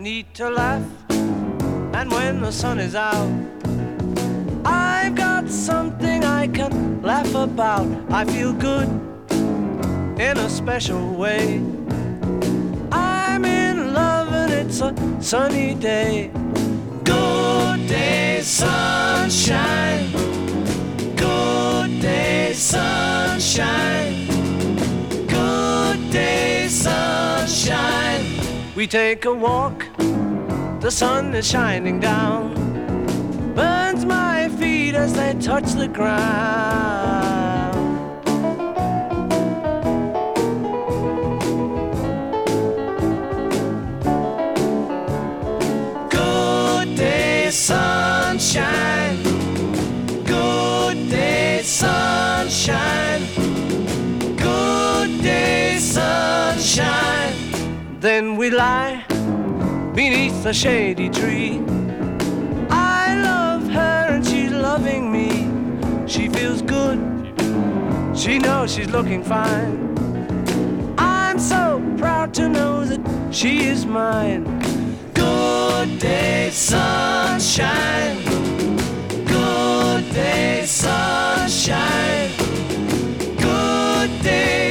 need to laugh, and when the sun is out, I've got something I can laugh about. I feel good in a special way. I'm in love and it's a sunny day. Good day, sunshine. Good day, sunshine. Good day, sunshine. We take a walk, the sun is shining down, burns my feet as they touch the ground. Good day, sunshine. Good day, sunshine. Good day, sunshine. Then we lie beneath a shady tree. I love her and she's loving me. She feels good, she knows she's looking fine. I'm so proud to know that she is mine. Good day, sunshine. Good day, sunshine. Good day,